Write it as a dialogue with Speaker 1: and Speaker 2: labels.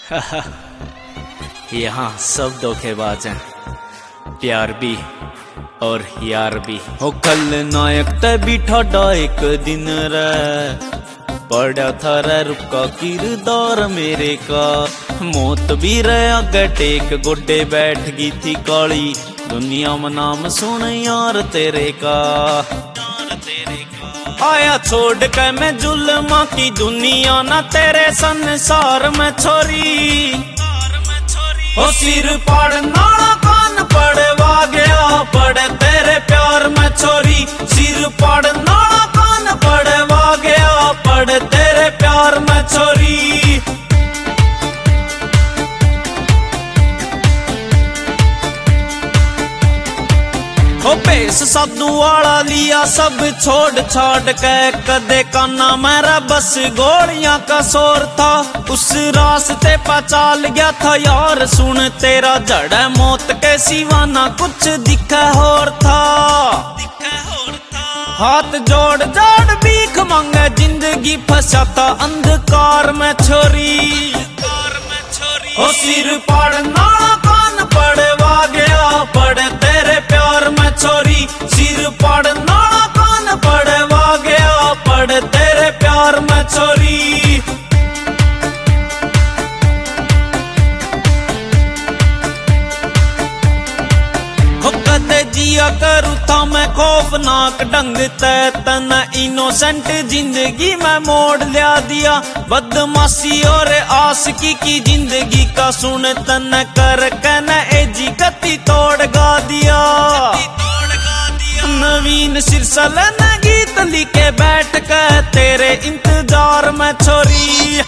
Speaker 1: यहाँ सब धोखेबाज हैं, प्यार भी और यार भी। हो कल नायक ते बिठा डा एक दिन रे, पड़ा था रे रुका किरदार मेरे का। मौत भी रे आगे टेक गोडे बैठ गई थी काली, दुनिया में नाम सुन यार तेरे का। आया छोड़ के मैं जुल्मा की दुनिया ना तेरे संसार में छोरी। ओ सिर पाड़ नाला कान पड़वा गया, पड़े तेरे प्यार में छोरी। सिर पाड़ नाला कान पड़वा गया, पड़े तेरे प्यार में छोरी। ओ पेश साधु वाला लिया सब छोड़ छाड़ के, कदे काना मेरा बस गोलियां का शोर था। उस रास्ते पर चाल गया था यार, सुन तेरा जड़ मौत के सिवा ना कुछ दिखा और था। हाथ जोड़ जोड़ भीख मांगे जिंदगी, फंसा था अंधकार में छोरी। ओ सिर पाड़ नाला कान पड़वा गया, पड़े तेरे प्यार में छोरी। सिर पाड़ नाला कान पड़वा गया, पड़े तेरे प्यार में छोरी। कदे जिया करू था मैं खौफनाक ढंग ते, तना इनोसेंट जिंदगी में मोड़ लिया दिया। बदमाशी और आशिकी की जिंदगी का सुन तन कर कन एजी गति तोड़ गा दिया। नवीन सिरसल ने गीत लिखे बैठ के तेरे इंतजार में छोरी।